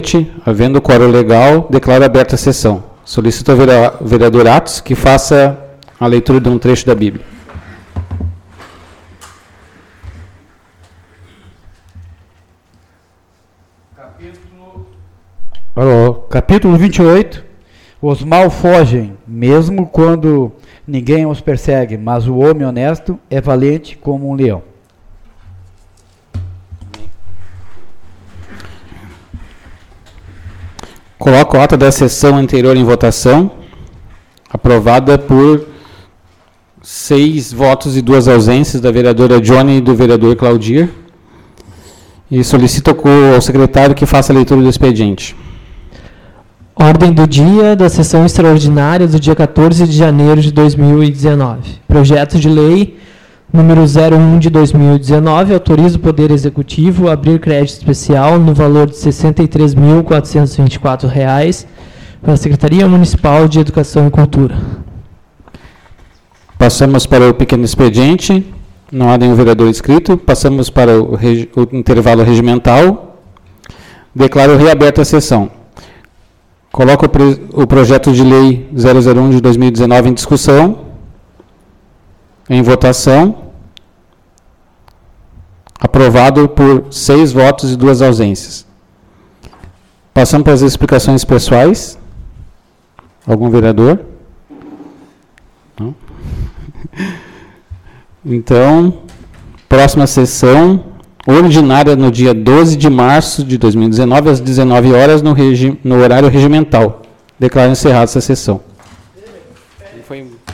Havendo quórum legal, declaro aberta a sessão. Solicito ao vereador Atos que faça a leitura de um trecho da Bíblia. Capítulo 28. Os maus fogem, mesmo quando ninguém os persegue, mas o homem honesto é valente como um leão. Coloco a ata da sessão anterior em votação, aprovada por 6 votos e 2 ausências da vereadora Johnny e do vereador Claudir. E solicito ao secretário que faça a leitura do expediente. Ordem do dia da sessão extraordinária do dia 14 de janeiro de 2019. Projeto de lei número 01 de 2019 autoriza o Poder Executivo a abrir crédito especial no valor de R$ 63.424 para a Secretaria Municipal de Educação e Cultura. Passamos para o pequeno expediente. Não há nenhum vereador inscrito. Passamos para o intervalo regimental. Declaro reaberta a sessão. Coloco o projeto de lei 001 de 2019 em discussão, em votação, aprovado por 6 votos e 2 ausências. Passamos para as explicações pessoais. Algum vereador? Não? Então, próxima sessão ordinária no dia 12 de março de 2019, às 19 horas, no horário regimental. Declaro encerrada essa sessão.